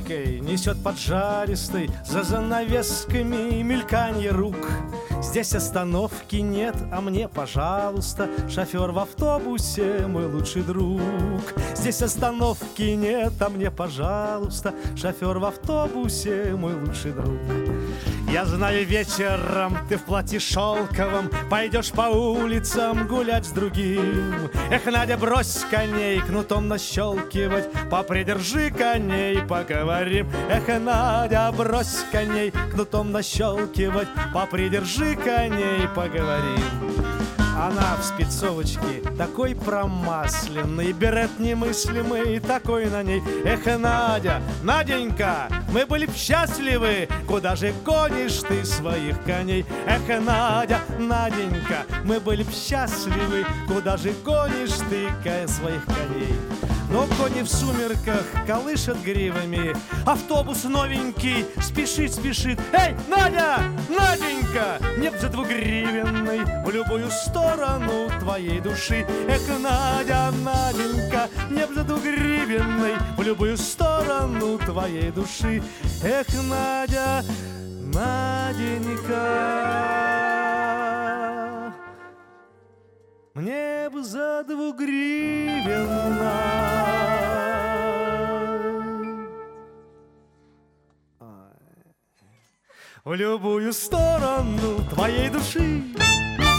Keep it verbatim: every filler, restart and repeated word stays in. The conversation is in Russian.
дорожкой несет поджаристый, за занавесками мельканье рук. Здесь остановки нет, а мне, пожалуйста, шофер в автобусе мой лучший друг. Здесь остановки нет, а мне, пожалуйста, шофер в автобусе мой лучший друг. Я знаю, вечером ты в платье шелковом пойдешь по улицам гулять с другим. Эх, Надя, брось коней кнутом нащелкивать, попридержи коней, поговорим. Эх, Надя, брось коней кнутом нащелкивать, попридержи коней, поговорим. Она в спецовочке такой промасленный, берет немыслимый такой на ней. Эх, Надя, Наденька, мы были б счастливы, куда же гонишь ты своих коней? Эх, Надя, Наденька, мы были б счастливы, куда же гонишь ты своих коней? Но кони в сумерках колышат гривами, автобус новенький спешит, спешит. Эй, Надя, Наденька, нет же двугривенной в любую сторону твоей души. Эх, Надя, Наденька, нет же двугривенной в любую сторону твоей души. Эх, Надя, Наденька, мне бы за двугривенной в любую сторону твоей души.